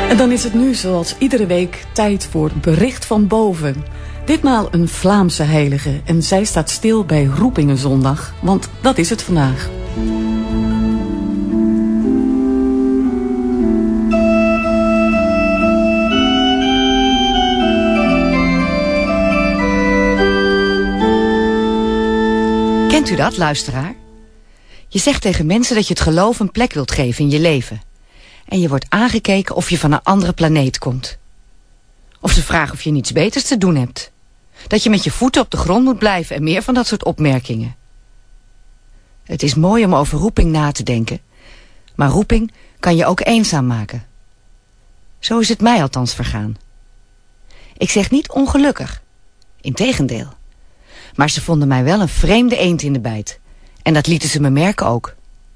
En dan is het nu zoals iedere week tijd voor Bericht van Boven. Ditmaal een Vlaamse heilige en zij staat stil bij Roepingenzondag, want dat is het vandaag. Kent u dat, luisteraar? Je zegt tegen mensen dat je het geloof een plek wilt geven in je leven. En je wordt aangekeken of je van een andere planeet komt. Of ze vragen of je niets beters te doen hebt. Dat je met je voeten op de grond moet blijven en meer van dat soort opmerkingen. Het is mooi om over roeping na te denken. Maar roeping kan je ook eenzaam maken. Zo is het mij althans vergaan. Ik zeg niet ongelukkig. Integendeel. Maar ze vonden mij wel een vreemde eend in de bijt. En dat lieten ze me merken ook.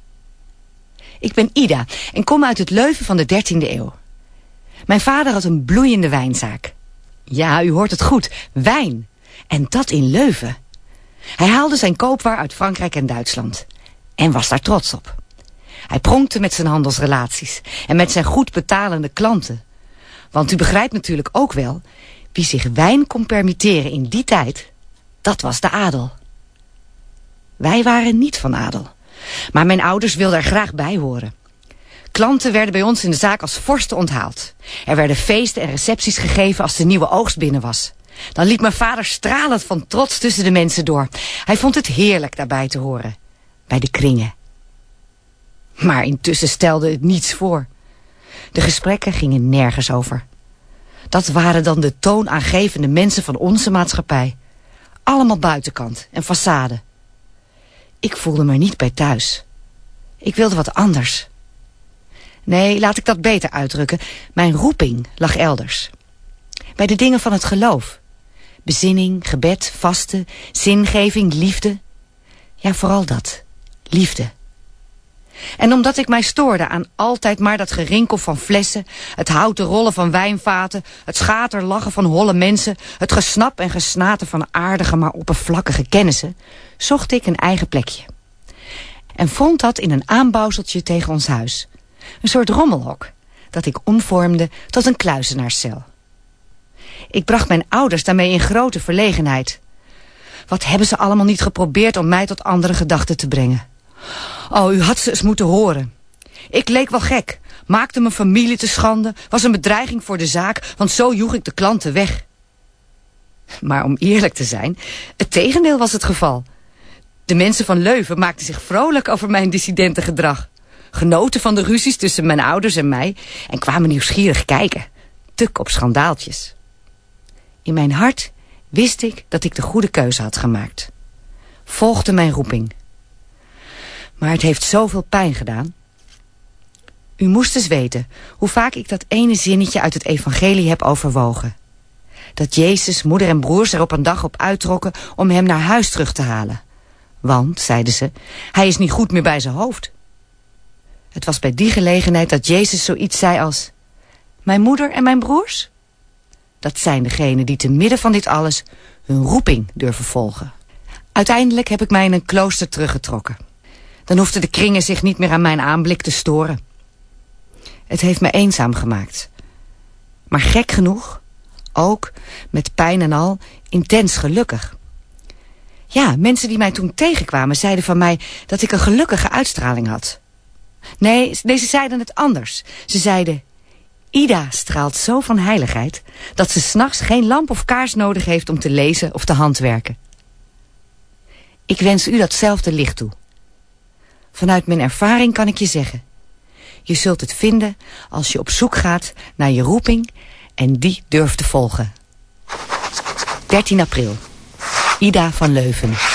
Ik ben Ida en kom uit het Leuven van de 13e eeuw. Mijn vader had een bloeiende wijnzaak. Ja, u hoort het goed, wijn. En dat in Leuven. Hij haalde zijn koopwaar uit Frankrijk en Duitsland. En was daar trots op. Hij pronkte met zijn handelsrelaties en met zijn goed betalende klanten. Want u begrijpt natuurlijk ook wel, wie zich wijn kon permitteren in die tijd, dat was de adel. Wij waren niet van adel. Maar mijn ouders wilden er graag bij horen. Klanten werden bij ons in de zaak als vorsten onthaald. Er werden feesten en recepties gegeven als de nieuwe oogst binnen was. Dan liep mijn vader stralend van trots tussen de mensen door. Hij vond het heerlijk daarbij te horen. Bij de kringen. Maar intussen stelde het niets voor. De gesprekken gingen nergens over. Dat waren dan de toonaangevende mensen van onze maatschappij. Allemaal buitenkant en façade. Ik voelde me niet bij thuis. Ik wilde wat anders. Nee, laat ik dat beter uitdrukken. Mijn roeping lag elders. Bij de dingen van het geloof. Bezinning, gebed, vasten, zingeving, liefde. Ja, vooral dat. Liefde. En omdat ik mij stoorde aan altijd maar dat gerinkel van flessen, het houten rollen van wijnvaten, het schaterlachen van holle mensen, het gesnap en gesnaten van aardige maar oppervlakkige kennissen, zocht ik een eigen plekje. En vond dat in een aanbouwseltje tegen ons huis. Een soort rommelhok, dat ik omvormde tot een kluizenaarscel. Ik bracht mijn ouders daarmee in grote verlegenheid. Wat hebben ze allemaal niet geprobeerd om mij tot andere gedachten te brengen. Oh, u had ze eens moeten horen. Ik leek wel gek, maakte mijn familie te schande, was een bedreiging voor de zaak, want zo joeg ik de klanten weg. Maar om eerlijk te zijn, het tegendeel was het geval. De mensen van Leuven maakten zich vrolijk over mijn dissidentengedrag. Genoten van de ruzies tussen mijn ouders en mij en kwamen nieuwsgierig kijken. Tuk op schandaaltjes. In mijn hart wist ik dat ik de goede keuze had gemaakt. Volgde mijn roeping. Maar het heeft zoveel pijn gedaan. U moest eens weten hoe vaak ik dat ene zinnetje uit het evangelie heb overwogen. Dat Jezus, moeder en broers er op een dag op uittrokken om hem naar huis terug te halen. Want, zeiden ze, hij is niet goed meer bij zijn hoofd. Het was bij die gelegenheid dat Jezus zoiets zei als: mijn moeder en mijn broers? Dat zijn degenen die te midden van dit alles hun roeping durven volgen. Uiteindelijk heb ik mij in een klooster teruggetrokken. Dan hoefden de kringen zich niet meer aan mijn aanblik te storen. Het heeft me eenzaam gemaakt. Maar gek genoeg, ook, met pijn en al, intens gelukkig. Ja, mensen die mij toen tegenkwamen zeiden van mij dat ik een gelukkige uitstraling had. Nee, ze zeiden het anders. Ze zeiden: Ida straalt zo van heiligheid dat ze 's nachts geen lamp of kaars nodig heeft om te lezen of te handwerken. Ik wens u datzelfde licht toe. Vanuit mijn ervaring kan ik je zeggen: je zult het vinden als je op zoek gaat naar je roeping en die durft te volgen. 13 april. Ida van Leuven.